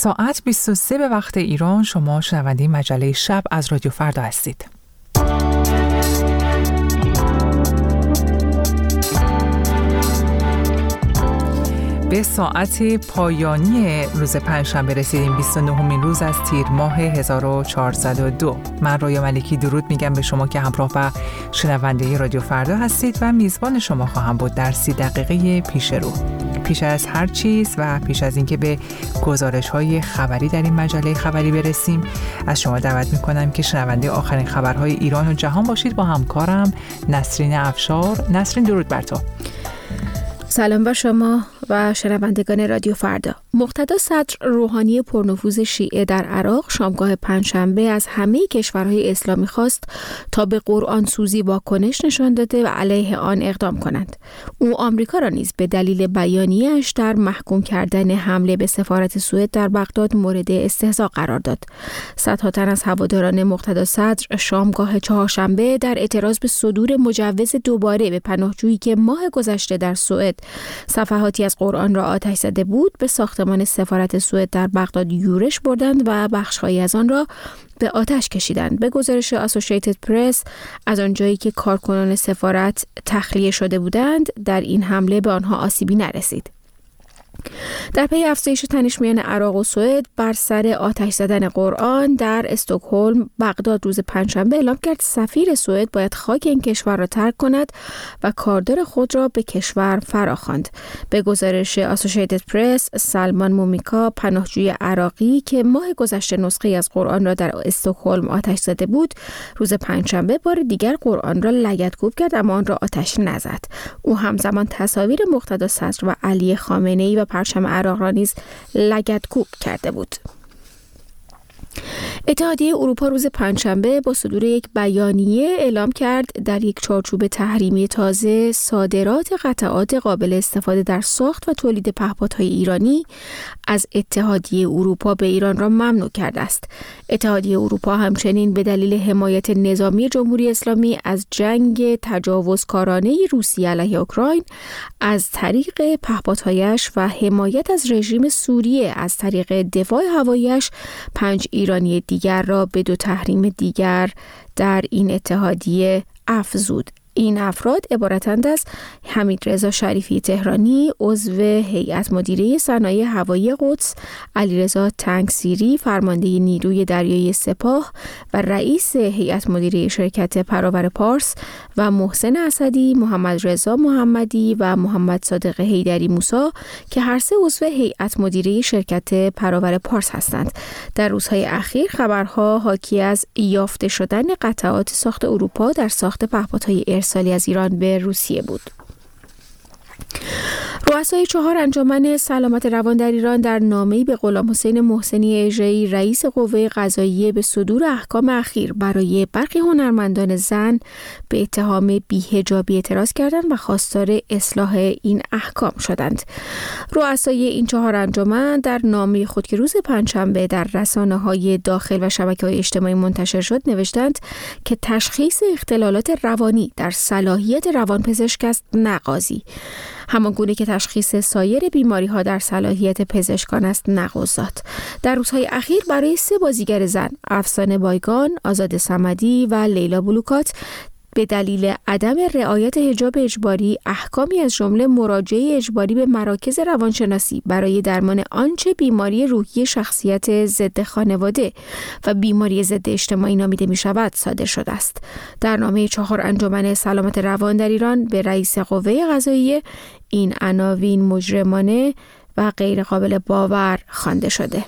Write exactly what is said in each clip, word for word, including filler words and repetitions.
ساعت بیست و سه به وقت ایران. شما شنونده مجله شب از رادیو فردا هستید. به ساعت پایانی روز پنجشنبه رسیدیم، بیست و نهمین روز از تیر ماه هزار و چهارصد و دو. من رویا ملکی درود میگم به شما که همراه و شنونده رادیو فردا هستید و میزبان شما خواهم بود در سی دقیقه پیش رو. پیش از هر چیز و پیش از اینکه به گزارش‌های خبری در این مجله خبری برسیم، از شما دعوت می‌کنم که شنونده آخرین خبرهای ایران و جهان باشید با همکارم نسرین افشار. نسرین درود بر تو. سلام بر شما و شنوندگان رادیو فردا. مقتدا صدر روحانی پرنفوذ شیعه در عراق شامگاه پنجشنبه از همه کشورهای اسلامی خواست تا به قرآن سوزی واکنش نشان داده و علیه آن اقدام کنند. او آمریکا را نیز به دلیل بیانیه‌اش در محکوم کردن حمله به سفارت سوئد در بغداد مورد استهزاء قرار داد. صدها تن از هواداران مقتدا صدر شامگاه چهارشنبه در اعتراض به صدور مجوز دوباره به پناهجویی که ماه گذشته در سوئد صفحاتی از قرآن را آتش زده بود به ساختمان سفارت سوئد در بغداد یورش بردند و بخش‌هایی از آن را به آتش کشیدند. به گزارش اسوسییتد پرس، از آنجایی که کارکنان سفارت تخلیه شده بودند، در این حمله به آنها آسیبی نرسید. در پی افزایش تنش میان عراق و سوئد بر سر آتش زدن قرآن در استکهلم، بغداد روز پنجشنبه اعلام کرد سفیر سوئد باید خاک این کشور را ترک کند و کاردار خود را به کشور فراخواند. به گزارش اسوسییتد پرس، سلمان مومیکا، پناهجوی عراقی که ماه گذشته نسخه از قرآن را در استکهلم آتش زده بود، روز پنجشنبه بار دیگر قرآن را لگدکوب کرد اما آن را آتش نزد. او همزمان تصاویر مقتدا صدر و علی خامنه‌ای و پرچم عراق را نیز لگدکوب کرده بود. اتحادیه اروپا روز پنجشنبه با صدور یک بیانیه اعلام کرد در یک چارچوب تحریمی تازه صادرات قطعات قابل استفاده در ساخت و تولید پهپادهای ایرانی از اتحادیه اروپا به ایران را ممنوع کرده است. اتحادیه اروپا همچنین به دلیل حمایت نظامی جمهوری اسلامی از جنگ تجاوزکارانه روسیه علیه اوکراین از طریق پهپادهایش و حمایت از رژیم سوریه از طریق دفاع هوایی‌اش پنج ایرانی دیگر را به دو تحریم دیگر در این اتحادیه افزود. این افراد عبارتند از حمیدرضا شریفی تهرانی، عضو هیئت مدیره صنایع هوایی قدس، علیرضا تنگسیری، فرمانده نیروی دریایی سپاه و رئیس هیئت مدیره شرکت پراور پارس، و محسن اسدی، محمد رضا محمدی و محمد صادق حیدری موسی که هر سه عضو هیئت مدیره شرکت پراور پارس هستند. در روزهای اخیر خبرها حاکی از یافته شدن قطعات ساخت اروپا در ساخت پهپادهای ارسالی از ایران به روسیه بود. رؤسای چهار انجمن سلامت روان در ایران در نامه‌ای به غلام حسین محسنی اژه‌ای رئیس قوه قضاییه به صدور احکام اخیر برای برخی هنرمندان زن به اتهام بی‌حجابی اعتراض کردند و خواستار اصلاح این احکام شدند. رؤسای این چهار انجمن در نامه خود که روز پنجشنبه در رسانه‌های داخل و شبکه‌های اجتماعی منتشر شد نوشتند که تشخیص اختلالات روانی در صلاحیت روانپزشک است نه قاضی، همانگونه که تشخیص سایر بیماری‌ها در صلاحیت پزشکان است نه قضات. در روزهای اخیر برای سه بازیگر زن، افسانه بایگان، آزاده صمدی و لیلا بلوکات، به دلیل عدم رعایت حجاب اجباری احکامی از جمله مراجعه اجباری به مراکز روانشناسی برای درمان آنچه بیماری روحی شخصیت ضد خانواده و بیماری ضد اجتماعی نامیده می شود صادر شده است. در نامه چهار انجمن سلامت روان در ایران به رئیس قوه قضاییه این عناوین مجرمانه و غیر قابل باور خوانده شده.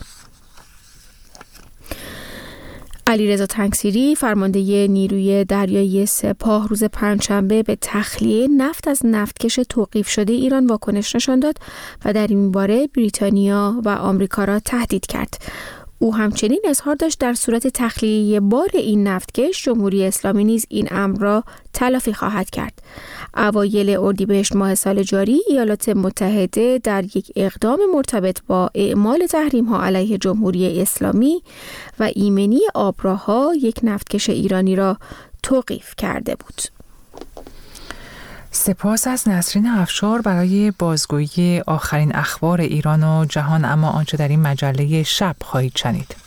علیرضا تنگسیری، فرمانده نیروی دریایی سپاه، روز پنجشنبه به تخلیه نفت از نفتکش توقیف شده ایران واکنش نشان داد و در این باره بریتانیا و آمریکا را تهدید کرد. او همچنین اظهار داشت در صورت تخلیه بار این نفتکش جمهوری اسلامی نیز این امر را تلافی خواهد کرد. اوایل اردیبهشت ماه سال جاری ایالات متحده در یک اقدام مرتبط با اعمال تحریم‌ها علیه جمهوری اسلامی و ایمنی آبراها یک نفتکش ایرانی را توقیف کرده بود. سپاس از نسرین افشار برای بازگویی آخرین اخبار ایران و جهان. اما آنچه در این مجله شب خواهید شنید: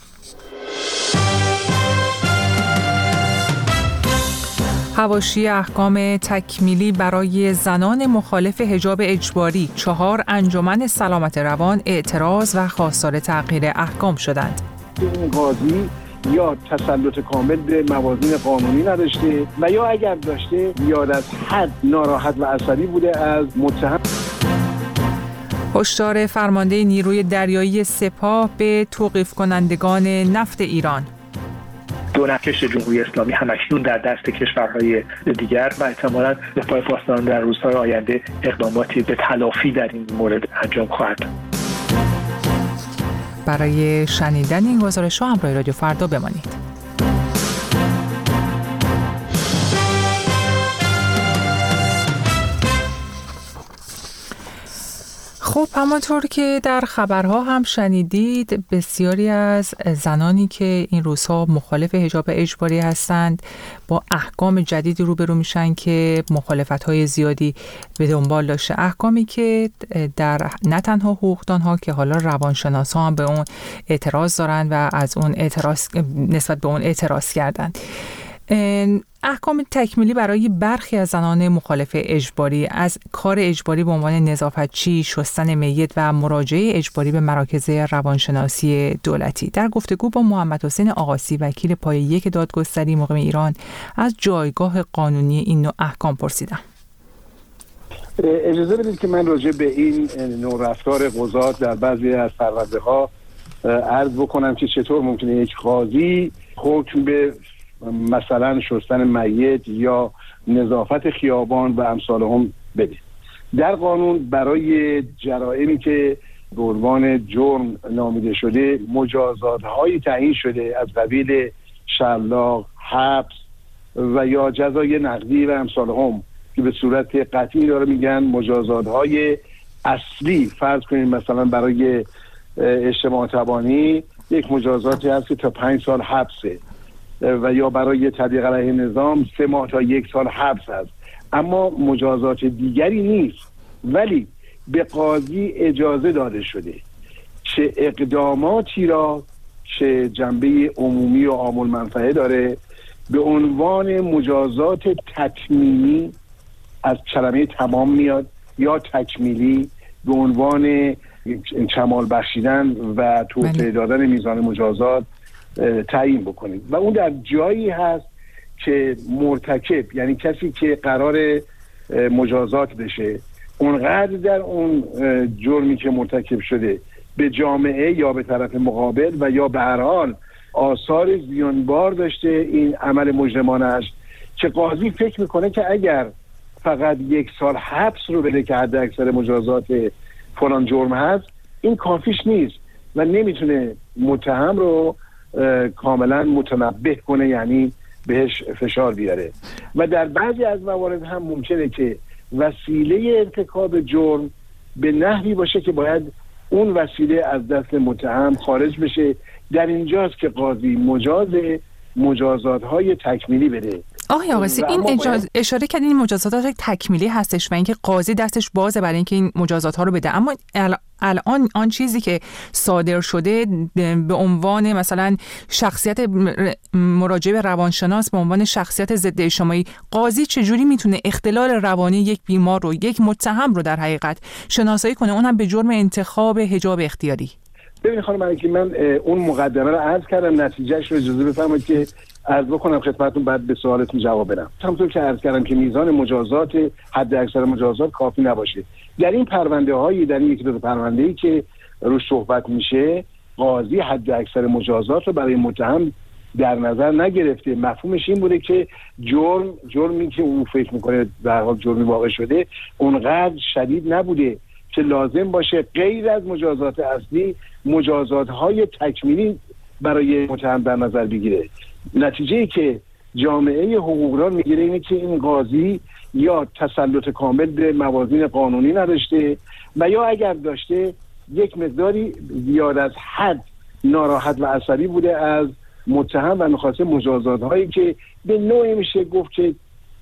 حواشی احکام تکمیلی برای زنان مخالف حجاب اجباری، چهار انجمن سلامت روان اعتراض و خواستار تغییر احکام شدند. این قاضی یا تسلط کامل به موازین قانونی نداشته و یا اگر داشته زیاد از حد ناراحت و عصبی بوده از متهم. هشدار فرمانده نیروی دریایی سپاه به توقیف کنندگان نفت ایران: دو نکش جمهوری اسلامی همکنون در دست کشورهای دیگر و احتمالاً به پای پاسداران در روزهای آینده اقداماتی به تلافی در این مورد انجام خواهد. برای شنیدن این گزارش‌ها همراه رادیو فردا بمانید. خب همانطور که در خبرها هم شنیدید، بسیاری از زنانی که این روزها مخالف حجاب اجباری هستند با احکام جدیدی روبرو میشن که مخالفت‌های زیادی به دنبال داشته. احکامی که در نه تنها حقوقدان‌ها که حالا روانشناسا هم به اون اعتراض دارن و از اون اعتراض نسبت به اون اعتراض کردند. احکام تکمیلی برای برخی از زنان مخالف اجباری از کار اجباری به عنوان نظافتچی، شستن میت و مراجعه اجباری به مراکز روانشناسی دولتی. در گفتگو با محمد حسین آقاسی، وکیل پایه یک دادگستری مقیم ایران، از جایگاه قانونی این نوع احکام پرسیدم. اجازه بدید که من راجع به این نوع رفتار قضات در بعضی از پرونده‌ها عرض بکنم که چطور ممکنه یک قاضی حکم به مثلا شستن میت یا نظافت خیابان و امثال هم بده. در قانون برای جرائمی که به عنوان جرم نامیده شده مجازات‌هایی تعیین شده از قبیل شلاق، حبس و یا جزای نقدی و امثال هم که به صورت قطعی داره میگن مجازات‌های اصلی. فرض کنید مثلا برای اجتماع تبانی یک مجازاتی هست که تا پنج سال حبسه و یا برای تبلیغ علیه نظام سه ماه تا یک سال حبس است، اما مجازات دیگری نیست. ولی به قاضی اجازه داده شده چه اقداماتی را چه جنبه عمومی و عام المنفعه داره به عنوان مجازات تکمیلی، از کلمه تمام میاد، یا تکمیلی به عنوان کمال بخشیدن و توسعه دادن میزان مجازات تعیین بکنید. و اون در جایی هست که مرتکب، یعنی کسی که قرار مجازات بشه، اونقدر در اون جرمی که مرتکب شده به جامعه یا به طرف مقابل و یا به هر حال آثار زیانبار داشته این عمل مجرمانش، که قاضی فکر میکنه که اگر فقط یک سال حبس رو بده که حد اکثر مجازات فلان جرم هست، این کافیش نیست و نمیتونه متهم رو کاملا متنبه کنه، یعنی بهش فشار بیاره. و در بعضی از موارد هم ممکنه که وسیله ارتکاب جرم به نحوی باشه که باید اون وسیله از دست متهم خارج بشه. در اینجاست که قاضی مجاز مجازات‌های تکمیلی بده. آقای آقاسی، این اجاز... اشاره کردین این مجازات تکمیلی هستش و اینکه قاضی دستش بازه برای اینکه این مجازات ها رو بده، اما الان آن چیزی که صادر شده به عنوان مثلا شخصیت مراجعه به روانشناس به عنوان شخصیت ضد اجتماعی، قاضی چجوری میتونه اختلال روانی یک بیمار رو، یک متهم رو در حقیقت شناسایی کنه، اونم به جرم انتخاب حجاب اختیاری؟ ببینید خانم ملکی، من اون مقدمه رو عرض کردم، نتیجهش رو اجازه بفرمایید که عرض بکنم خدمتتون، بعد به سوالتون جواب بدم. همونطور که عرض کردم که میزان مجازات، حد اکثر مجازات کافی نباشه. در این پرونده هایی، در این یکی دو پرونده ای که روش صحبت میشه، قاضی حد اکثر مجازات رو برای متهم در نظر نگرفته. مفهومش این بوده که جرم جرمی که اون فکر میکنه در حال جرمی واقع شده اونقدر شدید نبوده که لازم باشه غیر از مجازات اصلی مجازات های تکمیلی برای متهم در نظر بگیره. نتیجه ای که جامعه حقوقدان میگیره اینه که این قاضی یا تسلط کامل به موازین قانونی نداشته و یا اگر داشته یک مقداری زیاد از حد ناراحت و عصبی بوده از متهم و میخواسته مجازات هایی که به نوعی میشه گفت که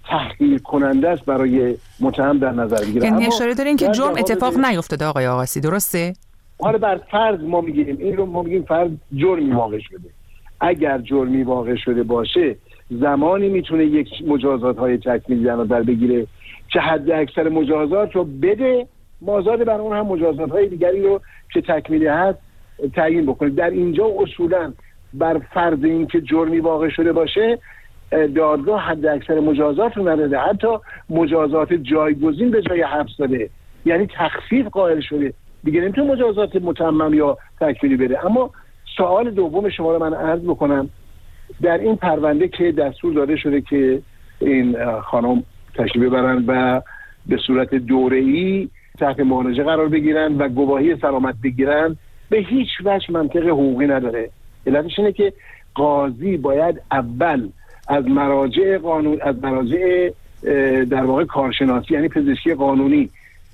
تحقیر کننده است برای متهم در نظر بگیره. یعنی اشاره دارین که جرم اتفاق نیفتاده آقای آقاسی، درسته؟ حالا بر فرض ما میگیم این رو ما میگیم فرض جرمی واقع شده. اگر جرمی واقع شده باشه زمانی میتونه یک مجازات های تکمیلی در نظر بگیره که حد اکثر مجازات رو بده، مازاد بر اون هم مجازات های دیگری رو که تکمیلی هست تعیین بکنه. در اینجا اصولا بر فرض این که جرمی واقع شده باشه دادگاه حد اکثر مجازات رو نداده، حتی مجازات جایگزین به جای حبس داده، یعنی تخفیف قائل شده دیگه، نمیتونه مجازات متمم یا تکمیلی بده. اما سوال دوم شما رو من عرض بکنم، در این پرونده که دستور داده شده که این خانم تشریف ببرن و به صورت دوره‌ای تحت معالجه قرار بگیرن و گواهی سلامت بگیرن، به هیچ وجه منطق حقوقی نداره. علتش اینه که قاضی باید اول از مراجع قانون از مراجع در واقع کارشناسی یعنی پزشکی قانونی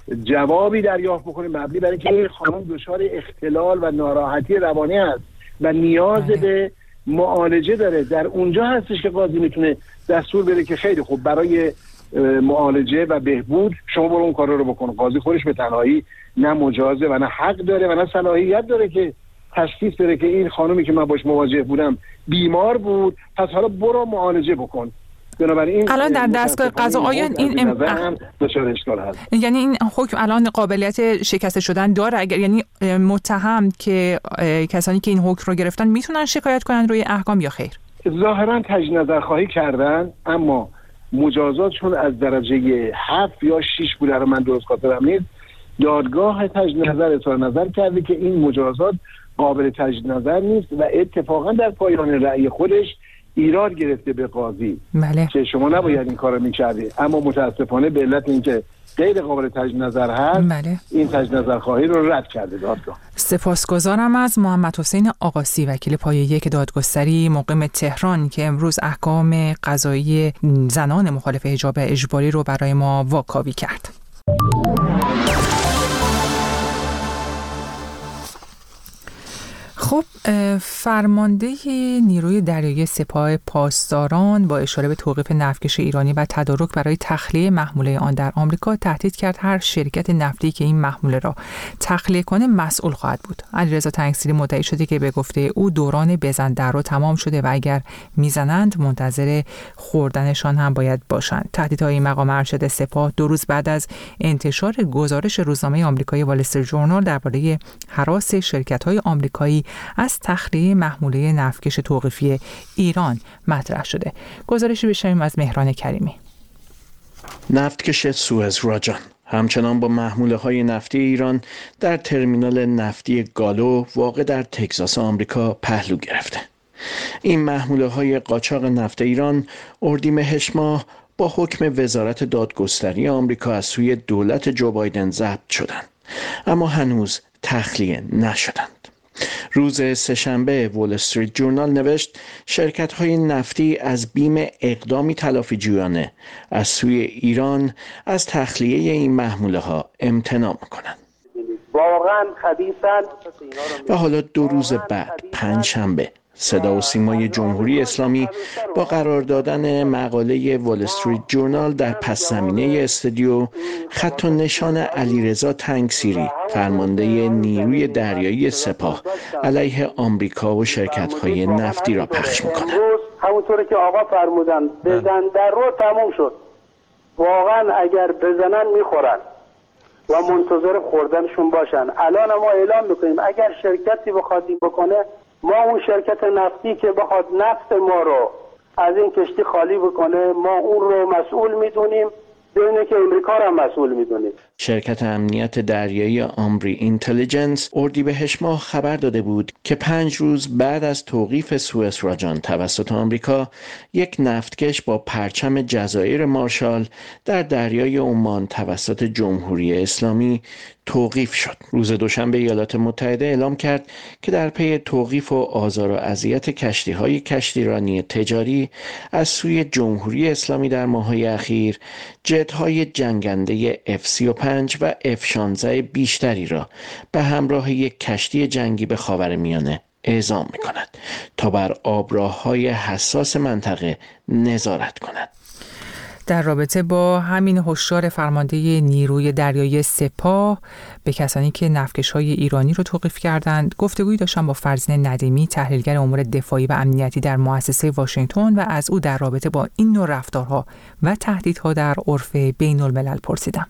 جوابی دریافت بکنه مبنی بر اینکه این خانم دچار اختلال و ناراحتی روانی است و نیاز به معالجه داره. در اونجا هستش که قاضی میتونه دستور بده که خیلی خوب برای معالجه و بهبود شما برو اون کارا رو بکن. قاضی خودش به تنهایی نه مجازه و نه حق داره و نه صلاحیت داره که تشخیص بده که این خانومی که من باش مواجه بودم بیمار بود پس حالا برو معالجه بکن. بنابراین الان در دستگاه قضا آیا این ام... هم دچار اشکال هست؟ یعنی این حکم الان قابلیت شکسته شدن داره؟ اگر یعنی متهم که کسانی که این حکم رو گرفتن میتونن شکایت کنن روی احکام یا خیر؟ ظاهرا تجدید نظر خواهی کردن، اما مجازاتشون از درجه هفت یا شش بوده رو من درست خاطرم نیست. دادگاه تجدید نظر اظهار نظر کرده که این مجازات قابل تجدید نظر نیست و اتفاقا در پایان رأی خودش ایراد گرفته به قاضی بله. که شما نباید این کارو می‌کردی، اما متاسفانه به علت اینکه غیر قابل تجدید نظر هست بله. این تجدید نظر خواهی رو رد کرده دادگاه. سپاسگزارم از محمد حسین آقاسی، وکیل پایه یک دادگستری مقیم تهران که امروز احکام قضایی زنان مخالف حجاب اجباری رو برای ما واکاوی کرد. خب فرمانده نیروی دریایی سپاه پاسداران با اشاره به توقیف نفتکش ایرانی و تدارک برای تخلیه محموله آن در آمریکا تهدید کرد هر شرکت نفتی که این محموله را تخلیه کنه مسئول خواهد بود. علیرضا تنگسیری مدعی شده که به گفته او دوران بزن در رو تمام شده و اگر میزنند منتظر خوردنشان هم باید باشند. تهدیدهای این مقام ارشد سپاه دو روز بعد از انتشار گزارش روزنامه آمریکایی وال استریت ژورنال درباره هراس شرکت‌های آمریکایی از تخلیه محموله نفتکش توقیفی ایران مطرح شده. گزارشی بشنویم از مهران کریمی. نفتکش سوئز راجان همچنان با محموله های نفتی ایران در ترمینال نفتی گالو واقع در تگزاس آمریکا پهلو گرفته. این محموله های قاچاق نفت ایران اردیبهشت ماه با حکم وزارت دادگستری آمریکا از سوی دولت جو بایدن ضبط شدند، اما هنوز تخلیه نشدند. روز سه‌شنبه وال استریت ژورنال نوشت شرکت‌های نفتی از بیم اقدامی تلافی جویانه از سوی ایران از تخلیه این محموله‌ها امتناع می‌کنند. واقعا خبیثن. و حالا دو روز بعد پنجشنبه صدا و سیمای جمهوری اسلامی با قرار دادن مقاله وال استریت ژورنال در پس زمینه استودیو خط و نشان علیرضا تنگسیری فرمانده نیروی دریایی سپاه علیه آمریکا و شرکت‌های نفتی را پخش می‌کند. همونطوری که آقا فرمودن بزن در رو تموم شد. واقعا اگر بزنن میخورن و منتظر خوردنشون باشن. الان ما اعلام میکنیم اگر شرکتی بخواد این بکنه، ما اون شرکت نفتی که بخواد نفت ما رو از این کشتی خالی بکنه، ما اون رو مسئول میدونیم، بدونه که امریکا رو هم مسئول میدونیم. شرکت امنیت دریایی آمبری اینتلیجنس اردیبهشت ماه خبر داده بود که پنج روز بعد از توقیف سوئز راجان توسط آمریکا، یک نفتکش با پرچم جزایر مارشال در دریای عمان توسط جمهوری اسلامی توقیف شد. روز دوشنبه ایالات متحده اعلام کرد که در پی توقیف و آزار و اذیت کشتی‌های کشتیرانی تجاری از سوی جمهوری اسلامی در ماه‌های اخیر، جت‌های جنگنده اف سی و پنج و اف شانزده بیشتری را به همراه یک کشتی جنگی به خاورمیانه اعزام می‌کند تا بر آبراه‌های حساس منطقه نظارت کند. در رابطه با همین هشدار فرمانده نیروی دریایی سپاه به کسانی که نفتکش‌های ایرانی رو توقیف کردند گفتگویی داشتم با فرزین ندیمی، تحلیلگر امور دفاعی و امنیتی در مؤسسه واشنگتن، و از او در رابطه با این نوع رفتارها و تهدیدها در عرف بین‌الملل پرسیدم.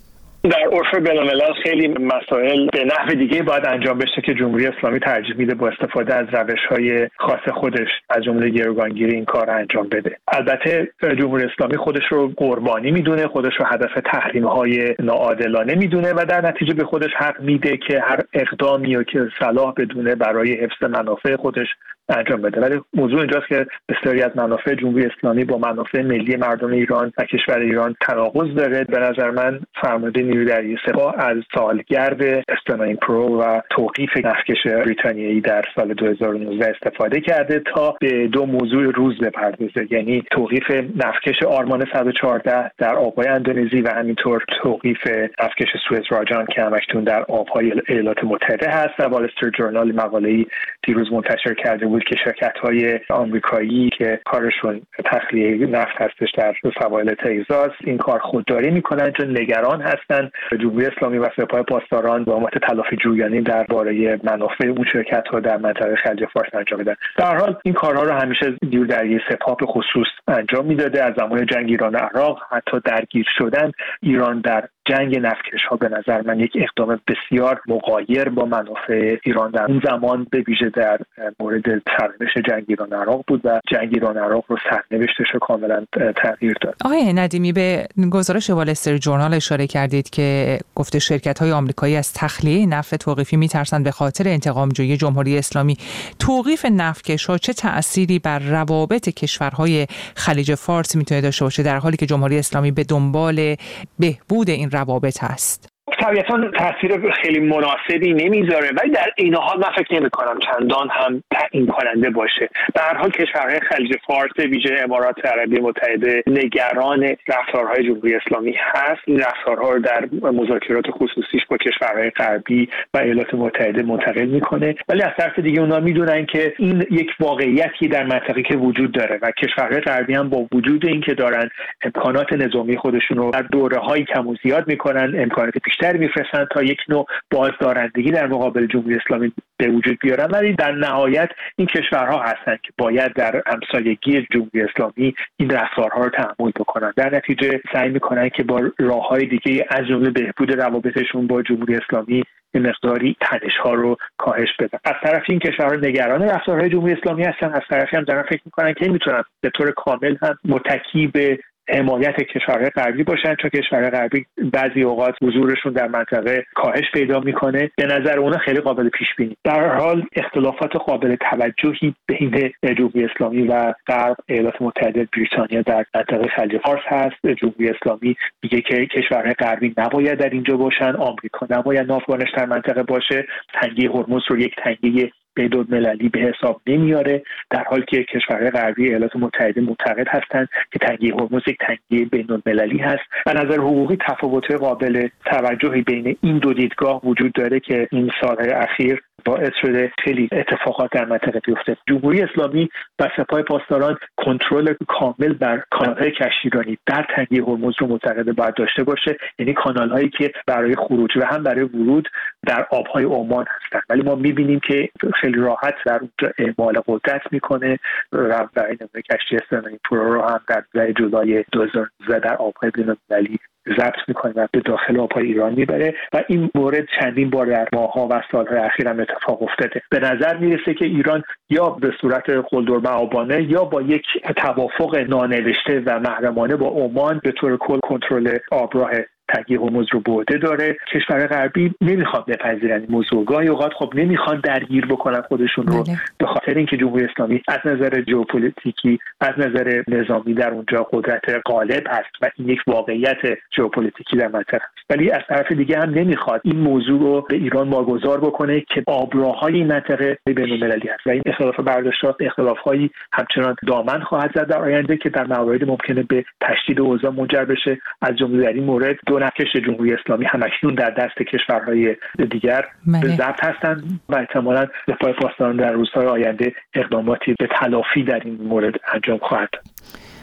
در عرف بین‌الملل خیلی مسائل به نحو دیگه باید انجام بشه که جمهوری اسلامی ترجیح میده با استفاده از روش‌های خاص خودش از جمله گروگانگیری این کار انجام بده. البته جمهوری اسلامی خودش رو قربانی میدونه، خودش رو هدف تحریم‌های ناعادلانه میدونه و در نتیجه به خودش حق میده که هر اقدامی رو که صلاح بدونه برای حفظ منافع خودش انجام بده. ولی موضوع اینجاست که بسیاری از منافع جمهوری اسلامی با منافع ملی مردم ایران و کشور ایران تناقض داره. به نظر من فرمانده نیروی دریایی سپاه از سالگرد اس نه پرو و توقیف نفتکش بریتانیایی در سال دو هزار و نوزده استفاده کرده تا به دو موضوع روز بپردازه، یعنی توقیف نفتکش آرمان صد و چهارده در آبهای اندونزی و همینطور توقیف نفتکش سوئز راجان که همکنون در آبهای ایالات متحده هست. و وال استریت ژورنال مقاله‌ای دیروز منتشر کرده بود که شرکت‌های آمریکایی که کارشون تخلیه نفت هستش در سواحل تگزاس این کار خودداری میکنن چون نگران هستن جمهوری اسلامی و سپاه پاسداران با امت تلافی جویانی درباره منافع اون شرکت‌ها در منطقه خلیج فارس انجام بدن. در هر حال این کارها رو همیشه نیروی دریایی سپاه به خصوص انجام میداده. از زمان جنگ ایران عراق حتی درگیر شدن ایران در جنگ نفتکش‌ها به نظر من یک اقدام بسیار مغایر با منافع ایران در اون زمان به ویژه در مورد سرنوشت جنگ ایران عراق بود و جنگ ایران عراق رو سرنوشتش رو کاملا تغییر داد. آقای ندیمی، به گزارش وال استریت ژورنال اشاره کردید که گفته شرکت‌های آمریکایی از تخلیه نفت توقیفی می‌ترسند به خاطر انتقام‌جویی جمهوری اسلامی. توقیف نفتکش‌ها چه تأثیری بر روابط کشورهای خلیج فارس میتونه داشته باشه در حالی که جمهوری اسلامی به دنبال بهبود این روابط هست؟ طبیعتاً تاثیر خیلی مناسبی نمیذاره، ولی در این حال من فکر نمی‌کنم چندان هم تعیین کننده باشه. به هر حال کشورهای خلیج فارس ویژه امارات عربی متحده نگران رفتارهای جمهوری اسلامی هست. این رفتارها رو در مذاکرات خصوصیش با کشورهای غربی و ایالات متحده منتقل میکنه، ولی از طرف دیگه اونها میدونن که این یک واقعیتی در منطقه که وجود داره و کشورهای غربی هم با وجود اینکه دارن امکانات نظامی خودشون رو در دوره‌های کم و زیاد میکنن، امکانات بیشتر میفرستن تا یک نوع بازدارندگی در مقابل جمهوری اسلامی به وجود بیارن، ولی در نهایت این کشورها هستند که باید در همسایگی جمهوری اسلامی این رفتارها رو تحمل بکنن. در نتیجه سعی میکنن که با راههای دیگه از جمله بهبود روابطشون با جمهوری اسلامی این مقداری تنش‌ها رو کاهش بدن. از طرف این کشورها نگران رفتارهای جمهوری اسلامی هستن، از طرفی هم دارن فکر میکنن که نمیتونن به طور کامل هم متکی به حمایت کشورهای غربی باشن، چون کشورهای غربی بعضی اوقات حضورشون در منطقه کاهش پیدا میکنه. به نظر اونا خیلی قابل پیش بینی. در هر حال اختلافات قابل توجهی بین جمهوری اسلامی و غرب، ایالات متحده، بریتانیا در منطقه خلیج فارس هست. جمهوری اسلامی میگه که کشورهای غربی نباید در اینجا باشن، آمریکا نباید ناوگانش در منطقه باشه، تنگه هرمز رو یک تنگه بین‌المللی به حساب نمیاره، در حالی که کشورهای غربی ایالات متحده معتقد هستند که تنگه هرمز یک تنگه بین‌المللی هست. از نظر حقوقی تفاوت‌های قابل توجهی بین این دو دیدگاه وجود داره که این سال‌های اخیر باعث شده خیلی اتفاقات در منطقه بیفته. جمهوری اسلامی و سپاه پاسداران کنترل کامل بر کانال‌های کشتیرانی در تنگه هرمز رو معتقد باید داشته باشه، یعنی کانال‌هایی که برای خروج و هم برای ورود در آب‌های عمان هستند. ولی ما می‌بینیم که خیلی راحت در اونجا اعمال قدرت میکنه و برای نمونه کشتی اس نه پرو رو هم در جولای دو هزار و نوزده در آب‌های بین‌المللی ضبط میکنه و به داخل آب‌های ایران میبره و این مورد چندین بار در ماه‌ها و سال‌های اخیر هم اتفاق افتاده. به نظر میرسه که ایران یا به صورت قلدرمآبانه یا با یک توافق نانوشته و محرمانه با عمان به طور کل کنترل آبراه تنگه هرمز رو به عهده داره. کشورهای غربی نمیخواد بپذیرن این موضوع، گاهی اوقات خب نمیخوان درگیر بکنن خودشون رو بله. به خاطر اینکه جمهوری اسلامی از نظر ژئوپلیتیکی از نظر نظامی در اونجا قدرت غالب هست و این یک واقعیت ژئوپلیتیکی در منطقه است، ولی از طرف دیگه هم نمیخواد این موضوع رو به ایران واگذار بکنه که آبراهای این منطقه بین‌المللی هست و این اختلاف برداشت‌ها اختلاف‌هایی همچنان دامن خواهد زد در آینده که در مواردی ممکنه به تشدید اوضاع منجر بشه. از جمله در این مورد دو نفتکش جمهوری اسلامی همکنون در دست کشورهای دیگر به ضبط هستند و احتمالاً سپاه پاسداران در روزهای آینده اقداماتی به تلافی در این مورد انجام خواهد داد.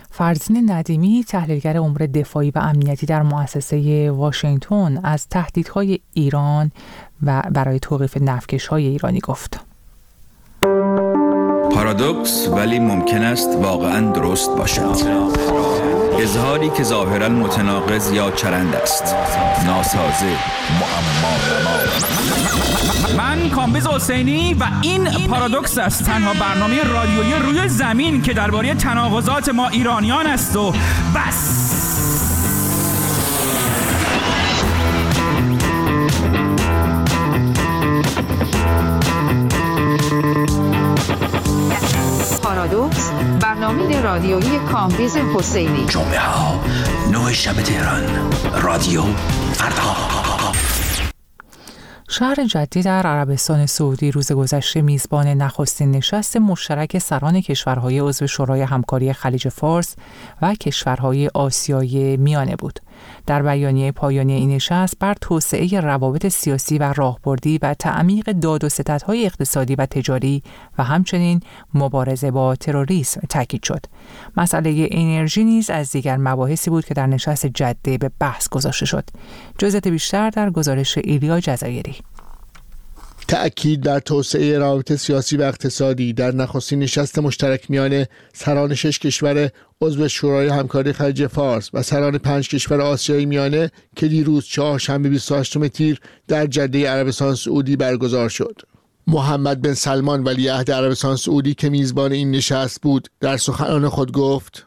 فرزین ندیمی، تحلیلگر امور دفاعی و امنیتی در مؤسسه واشنگتن، از تهدیدهای ایران و برای توقیف نفتکش‌های ایرانی گفت. پارادوکس ولی ممکن است واقعاً درست باشد. اظهاری که ظاهراً متناقض یا چرند است، ناسازه، معما. من کامبیز حسینی و این پارادوکس است، تنها برنامه رادیویی روی زمین که درباره تناقضات ما ایرانیان است و بس. پارادوکس، برنامه رادیویی کامبیز حسینی. جمعه ها نه شب تهران، رادیو فردا. شهر جده در عربستان سعودی روز گذشته میزبان نخستین نشست مشترک سران کشورهای عضو شورای همکاری خلیج فارس و کشورهای آسیای میانه بود. در بیانیه پایانی این نشست بر توسعه روابط سیاسی و راهبردی و تعمیق داد و ستدهای اقتصادی و تجاری و همچنین مبارزه با تروریسم تاکید شد. مسئله انرژی نیز از دیگر مباحثی بود که در نشست جده به بحث گذاشته شد. جزئیات بیشتر در گزارش ایلیا جزایری. تأکید بر توسعه روابط سیاسی و اقتصادی در نخستین نشست مشترک میان سران شش کشور عضو شورای همکاری خلیج فارس و سران پنج کشور آسیایی میانه که دیروز چهارشنبه بیست و هشتم تیر در جده عربستان سعودی برگزار شد. محمد بن سلمان ولیعهد عربستان سعودی که میزبان این نشست بود در سخنان خود گفت: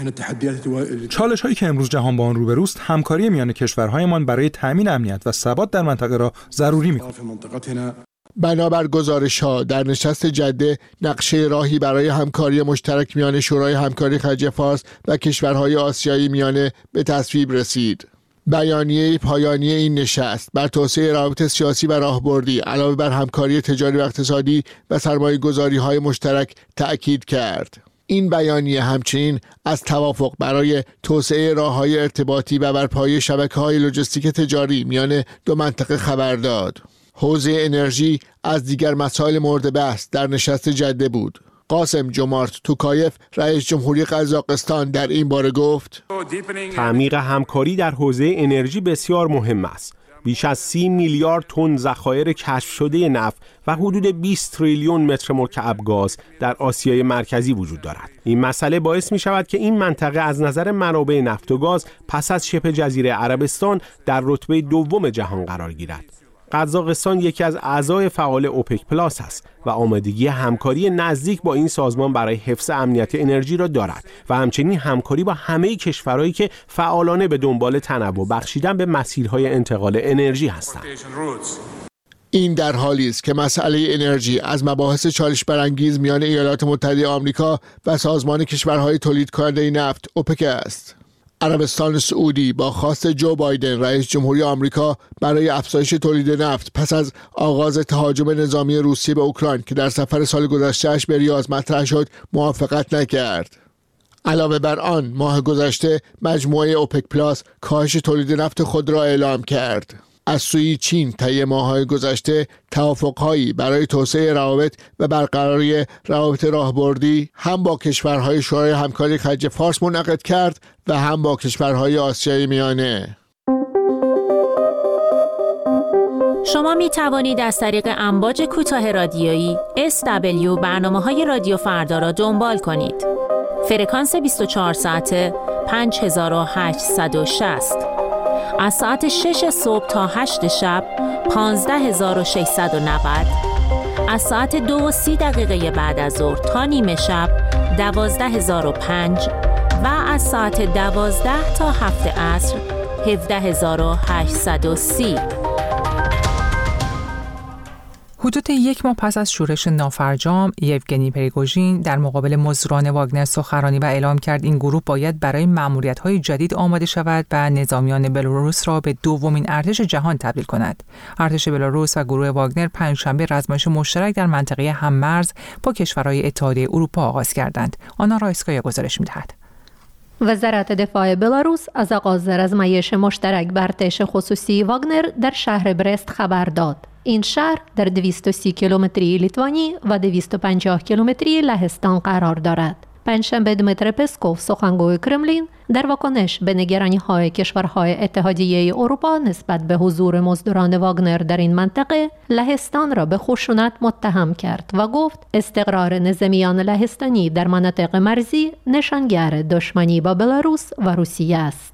چالش هایی که امروز جهان با آن روبروست همکاری میان کشورهایمان برای تامین امنیت و ثبات در منطقه را ضروری می‌کند. بنابر گزارش ها در نشست جده نقشه راهی برای همکاری مشترک میان شورای همکاری خلیج فارس و کشورهای آسیایی میانه به تصویب رسید. بیانیه پایانی این نشست بر توسعه روابط سیاسی و راهبردی علاوه بر همکاری تجاری و اقتصادی و سرمایه‌گذاری‌های مشترک تأکید کرد. این بیانیه همچنین از توافق برای توسعه راه‌های ارتباطی و برپایی شبکه‌های لوجستیک تجاری میان دو منطقه خبر داد. حوزه انرژی از دیگر مسائل مورد بحث در نشست جده بود. قاسم جمارت توکایف رئیس جمهوری قزاقستان در این باره گفت: تعمیق همکاری در حوزه انرژی بسیار مهم است. بیش از سی میلیارد تن ذخایر کشف شده نفت و حدود بیست تریلیون متر مکعب گاز در آسیای مرکزی وجود دارد. این مسئله باعث می شود که این منطقه از نظر منابع نفت و گاز پس از شبه جزیره عربستان در رتبه دوم جهان قرار گیرد. قزاقستان یکی از اعضای فعال اوپک پلاس است و آمادگی همکاری نزدیک با این سازمان برای حفظ امنیت انرژی را دارد و همچنین همکاری با همه کشورهایی که فعالانه به دنبال تنوع بخشیدن به مسیرهای انتقال انرژی هستند. این در حالی است که مسئله انرژی از مباحث چالش برانگیز میان ایالات متحده آمریکا و سازمان کشورهای تولید کننده نفت اوپک است. عربستان سعودی با خواست جو بایدن رئیس جمهوری آمریکا برای افزایش تولید نفت پس از آغاز تهاجم نظامی روسیه به اوکراین که در سفر سال گذشته‌اش به ریاض مطرح شد موافقت نکرد. علاوه بر آن ماه گذشته مجموعه اوپک پلاس کاهش تولید نفت خود را اعلام کرد. از سوی چین طی ماه‌های گذشته توافق‌هایی برای توسعه روابط و برقراری روابط راهبردی هم با کشورهای شورای همکاری خلیج فارس منعقد کرد و هم با کشورهای آسیای میانه. شما می توانید از طریق امواج کوتاه رادیویی اس دبلیو برنامه‌های رادیو فردا را دنبال کنید. فرکانس بیست و چهار ساعته پنج هزار و هشتصد و شصت، از ساعت شش صبح تا هشت شب پانزده هزار و ششصد و نود، از ساعت دو و سی دقیقه بعد از ظهر تا نیمه شب دوازده هزار و پنج و از ساعت دوازده تا هفت عصر هفده هزار و هشتصد و سی. حدود یک ماه پس از شورش نافرجام، یوگنی پریگوژین در مقابل مزدوران واگنر سخنرانی و اعلام کرد این گروه باید برای مأموریت‌های جدید آماده شود و نظامیان بلاروس را به دومین ارتش جهان تبدیل کند. ارتش بلاروس و گروه واگنر پنجشنبه رزمایش مشترک در منطقه هم‌مرز با کشورهای اتحادیه اروپا آغاز کردند. آنا رایسکایا گزارش می‌دهد. وزارت دفاع بلاروس از آغاز رزمایش مشترک بر ارتش خصوصی واگنر در شهر برست خبر داد. این شهر در دویست و سی کیلومتری لیتوانی و دویست و پنجاه کیلومتری لهستان قرار دارد. پنجشنبه دمیتری پسکوف سخنگوی کرملین در واکنش به نگرانی‌های کشورهای اتحادیه اروپا نسبت به حضور مزدوران واگنر در این منطقه لهستان را به خشونت متهم کرد و گفت استقرار نظامیان لهستانی در مناطق مرزی نشانگر دشمنی با بلاروس و روسیه است.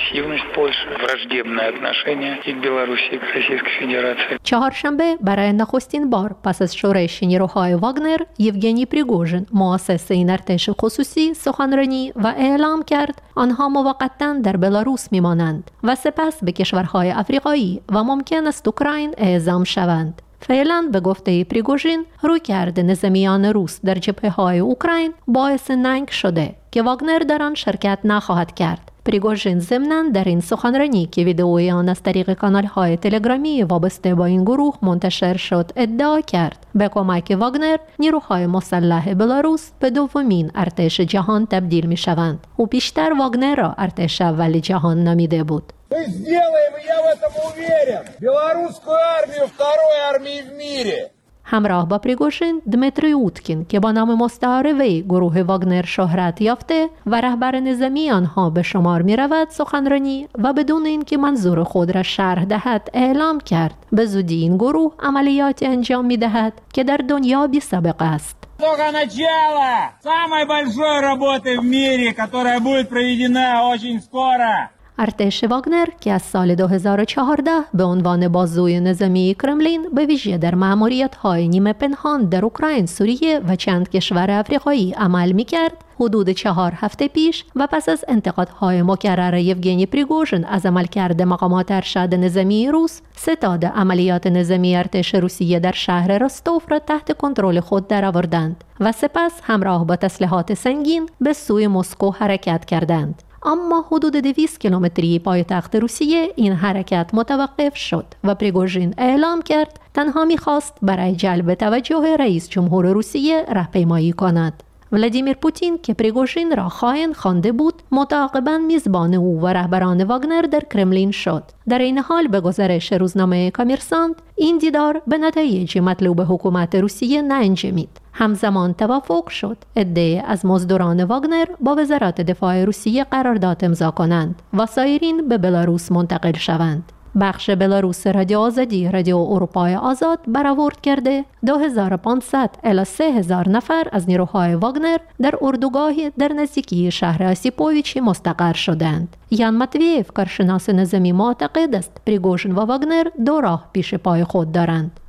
چهارشنبه برای نخستین بار پس از شورش نیروهای واگنر یوگنی پریگوژین مؤسس این ارتش خصوصی سخنرانی و اعلام کرد آنها موقتا در بلاروس میمانند و سپس به کشورهای افریقایی و ممکن است اوکراین اعزام شوند. فعلا به گفته پریگوژین رویکرد نظامیان روس در جبهه‌های اوکراین باعث ننگ شده که واگنر در آن شرکت نخواهد کرد. پریگوژین ضمناً در این سخنرانی که ویدئوی آن از طریق کانال‌های تلگرامی وابسته با این گروه منتشر شد ادعا کرد به کمک واگنر نیروهای مسلح بلاروس به دومین ارتش جهان تبدیل می‌شوند. او پیشتر واگنر را ارتش اول جهان نامیده بود. Мы сделаем, и я в этом уверен, белорусскую армию второй армии в мире. همراه با پریگوژین دمیتری اوتکین که با نام مستعار وی گروه واگنر شهرت یافته و رهبر نظامی آنها به شمار می رود سخنرانی و بدون اینکه منظور خود را شرح دهد اعلام کرد به زودی این گروه عملیاتی انجام می دهد که در دنیا بی سابقه است. Только начало самой большой работы в мире, которая будет проведена очень скоро. ارتش واگنر که از سال دو هزار و چهارده به عنوان بازوی نظامی کرملین به ویژه در مأموریت‌های نیمه پنهان در اوکراین، سوریه و چند کشور افریقایی عمل می‌کرد، حدود چهار هفته پیش و پس از انتقادهای مکرر یوگنی پریگوژین از عملکرد مقامات ارشد نظامی روس، ستاد عملیات نظامی ارتش روسیه در شهر رستوف را تحت کنترل خود درآوردند و سپس همراه با تسلیحات سنگین به سوی مسکو حرکت کردند. اما حدود دویست کیلومتری پایتخت روسیه این حرکت متوقف شد و پریگوژین اعلام کرد تنها می‌خواست برای جلب توجه رئیس جمهور روسیه راهپیمایی کند. ولادیمیر پوتین که پریگوژین را خائن خوانده بود، متعاقباً میزبان او و رهبران واگنر در کرملین شد. در این حال به گزارش روزنامه کامرسانت این دیدار به نتایج مطلوب حکومت روسیه نانجامید. همزمان توافق شد عده‌ای از مزدوران واگنر با وزارت دفاع روسیه قرارداد امضا کنند و سایرین به بلاروس منتقل شوند. بخش بلاروس رادیو آزادی رادیو اروپای آزاد برآورد کرده دو هزار و پانصد الی سه هزار نفر از نیروهای واگنر در اردوگاهی در نزدیکی شهر اسیپوویچ مستقر شدند. یان ماتویف کارشناس نظامی معتقد است پریگوژین و واگنر دو راه پیش پای خود دارند.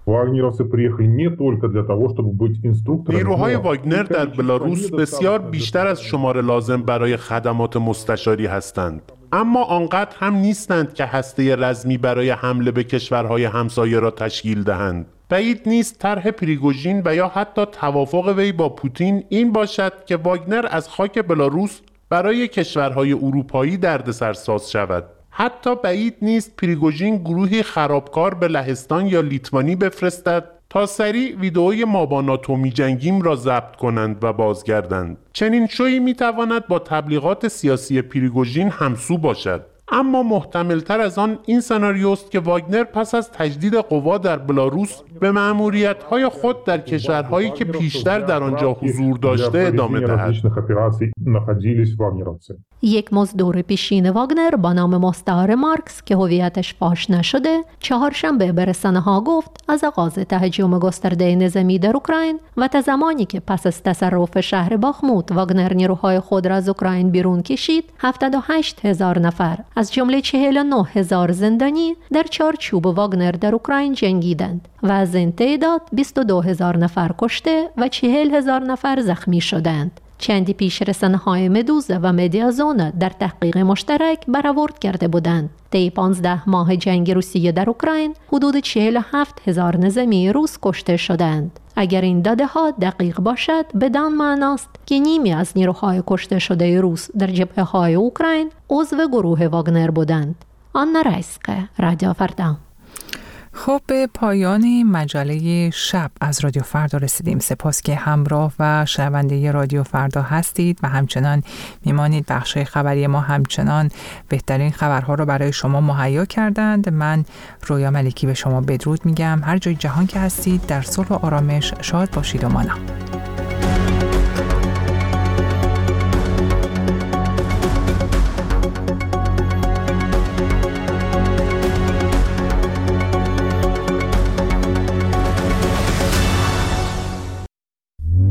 نیروهای واگنر در بلاروس بسیار بیشتر از شمار لازم برای خدمات مستشاری هستند، اما آنقدر هم نیستند که هسته رزمی برای حمله به کشورهای همسایه را تشکیل دهند. بعید نیست طرح پریگوژین و یا حتی توافق وی با پوتین این باشد که واگنر از خاک بلاروس برای کشورهای اروپایی دردسرساز شود. حتی بعید نیست پریگوژین گروهی خرابکار به لهستان یا لیتوانی بفرستد تا سریع ویدئوی ما با ناتو می جنگیم را ضبط کنند و بازگردند. چنین شویی می تواند با تبلیغات سیاسی پریگوژین همسو باشد. اما محتملتر از آن این سناریوست که واگنر پس از تجدید قوا در بلاروس به مأموریت‌های خود در کشورهایی که پیشتر در آنجا حضور داشته ادامه دهد. یک مزدور پیشین واگنر با نام مستعار مارکس که هویتش فاش نشده، چهارشنبه به رسانه‌ها گفت از آغاز تهاجم گسترده نظامی در اوکراین و تا زمانی که پس از تصرف شهر باخموت واگنر نیروهای خود را از اوکراین بیرون کشید، هفتاد و هشت هزار نفر از جمله چهل و نه هزار زندانی در چارچوب واگنر در اوکراین جنگیدند و از این تعداد بیست و دو هزار نفر کشته و چهل هزار نفر زخمی شدند. چندی پیش رسانه‌های مدوزا و مدیازونا در تحقیق مشترک برآورد کرده بودند. طی پانزده ماه جنگ روسیه در اوکراین حدود چهل و هفت هزار نظامی روس کشته شدند. اگر این داده ها دقیق باشد بدان معناست که نیمی از نیروهای کشته شده روس در جبهه‌های اوکراین عضو گروه واگنر بودند. آنا رایسکا، رادیو فردا. خب به پایان مجله شب از رادیو فردا رسیدیم. سپاس که همراه و شنونده رادیو فردا هستید و همچنان میمانید. بخش خبری ما همچنان بهترین خبرها رو برای شما مهیا کردند. من رویا ملکی به شما بدرود میگم. هر جای جهان که هستید در صلح و آرامش شاد باشید و مانا.